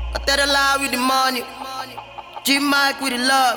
I tell the lie with the money. G-Mike with the love.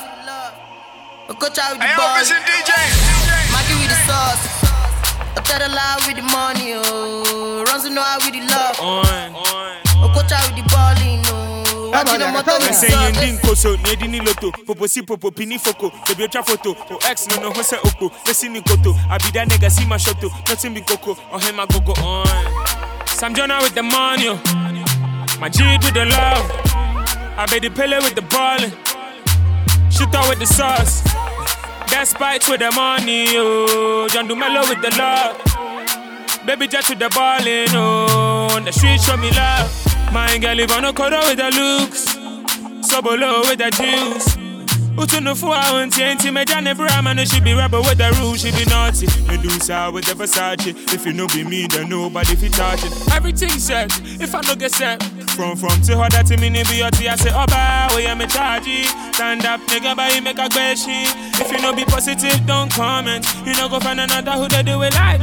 I coach out with the boys. Mikey with the sauce. I tell the lie with the money. Oh, runs know how with the love. I coach out with the balling. I'm saying you didn't so Nedini Loto, Poposi Popo Pini Foco, the Biotra photo, or ex no Jose Oko, Messini Koto, I be that nigga see my shoto, nothing be coco, or him I go on. Sam Jonah with the money, my G with the love, I be the pillar with the ballin', shoot out with the sauce, that spikes with the money, oh, John Dumelo with the love, baby Jet with the ballin', oh, on the street show me love. My girl live on a corner with the looks, so below with the juice. Utu no for I TNT, me Johnny Brahman, she be rebel with the rules, she be naughty. Medusa with the Versace, if you know be me, then nobody fit touch it. Everything set, if I no get set. From to her that me be your tea, I say, oh bye, we am a chargy. Stand up, nigga, but you make a question. If you no be positive, don't comment. You no go find another who they do it like.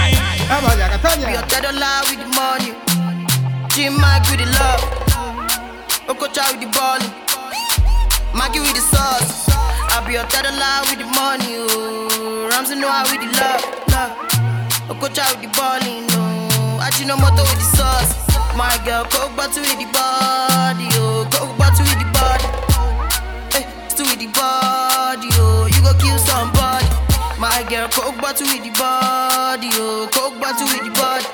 We are dead alive with the money. G-Mike with the love. Okocha with the ball. Maggie with the sauce. I be a tether lie with the money. Oh. Ramsey know how with the love. Okocha with the ball. No. Ajinomoto with the sauce. My girl, coke bottle with the body. Oh. Coke bottle with the body. Hey, still with the body. Oh. You go kill somebody. My girl, coke bottle with the body. Oh. Coke bottle with the body.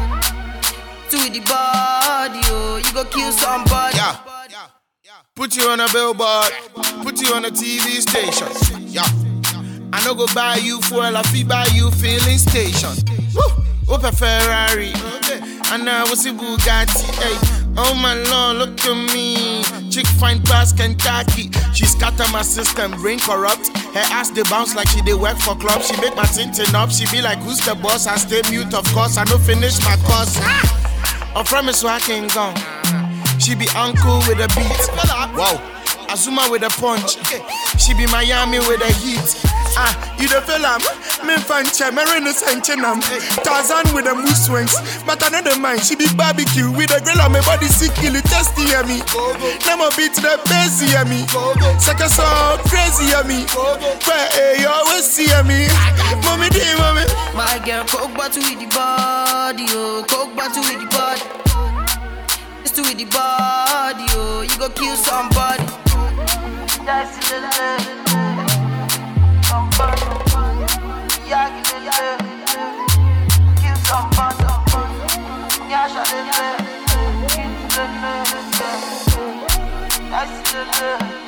With the body, oh, you go kill somebody. Yeah. Put you on a billboard, put you on a TV station. Yeah. I no go buy you fuel, I fee buy you filling station. Woo! Up a Ferrari, and I was a Bugatti. Hey. Oh my Lord, look at me. Chick fine past Kentucky. She scatter my system, brain corrupt. Her ass they bounce like she dey work for club. She make my tintin up. She be like, who's the boss? I stay mute, of course. I don't finish my course. I'm from a swacking gone. She be uncle with a beat. Wow. Azuma with a punch. She be Miami with a heat. You the fella, me fancha, Marina Sanchenam. Tarzan with the moose swings. But another man, she be barbecue with a grill on my body sick, kill it, testy yummy. Now beat the busy yummy. Second song, crazy yummy. Where you always see me. Mommy, dear mommy. My girl, coke bottle with the body, oh, coke bottle with the body. It's to with the body, oh, you go kill somebody. That's it, kill somebody. Yeah,